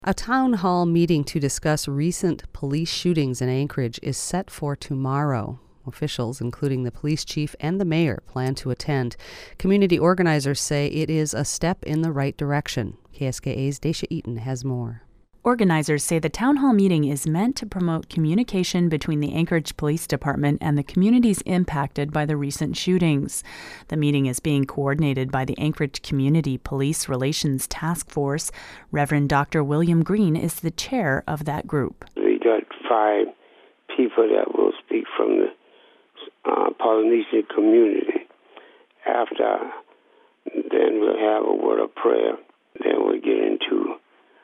A town hall meeting to discuss recent police shootings in Anchorage is set for tomorrow. Officials, including the police chief and the mayor, plan to attend. Community organizers say it is a step in the right direction. KSKA's Dacia Eaton has more. Organizers say the town hall meeting is meant to promote communication between the Anchorage Police Department and the communities impacted by the recent shootings. The meeting is being coordinated by the Anchorage Community Police Relations Task Force. Reverend Dr. William Green is the chair of that group. We got 5 people that will speak from the Polynesian community. After, then we'll have a word of prayer. Then we'll get into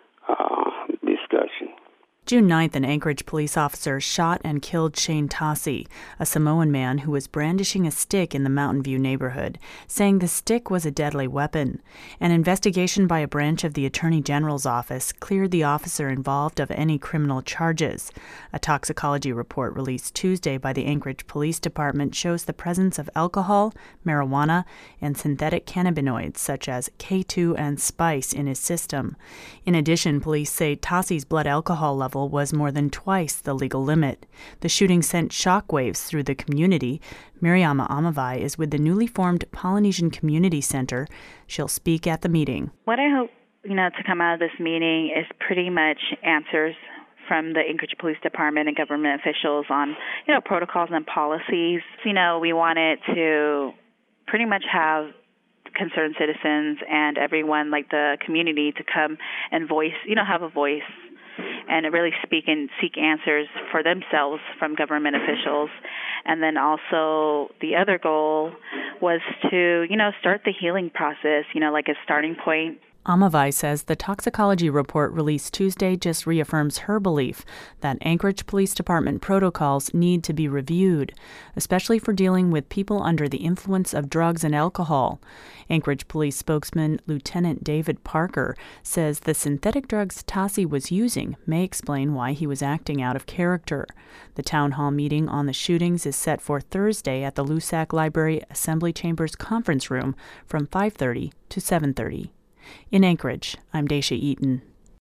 discussion. June 9th, an Anchorage police officer shot and killed Shane Tassi, a Samoan man who was brandishing a stick in the Mountain View neighborhood, saying the stick was a deadly weapon. An investigation by a branch of the Attorney General's office cleared the officer involved of any criminal charges. A toxicology report released Tuesday by the Anchorage Police Department shows the presence of alcohol, marijuana, and synthetic cannabinoids such as K2 and spice in his system. In addition, police say Tassi's blood alcohol level was more than twice the legal limit. The shooting sent shockwaves through the community. Miriama Amavai is with the newly formed Polynesian Community Center. She'll speak at the meeting. What I hope, to come out of this meeting is pretty much answers from the Anchorage Police Department and government officials on, protocols and policies. We wanted to pretty much have concerned citizens and everyone, like the community, to come and have a voice and really speak and seek answers for themselves from government officials. And then also the other goal was to, start the healing process, like a starting point. Amavai says the toxicology report released Tuesday just reaffirms her belief that Anchorage Police Department protocols need to be reviewed, especially for dealing with people under the influence of drugs and alcohol. Anchorage Police spokesman Lieutenant David Parker says the synthetic drugs Tassi was using may explain why he was acting out of character. The town hall meeting on the shootings is set for Thursday at the Lusac Library Assembly Chambers conference room from 5:30 to 7:30. In Anchorage, I'm Dacia Eaton.